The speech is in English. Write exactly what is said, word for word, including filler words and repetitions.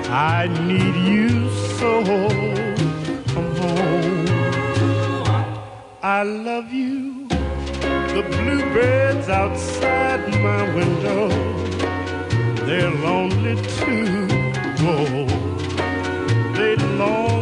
I need you so. Come home. I love you. The bluebirds outside my window, they're lonely too. Oh, they long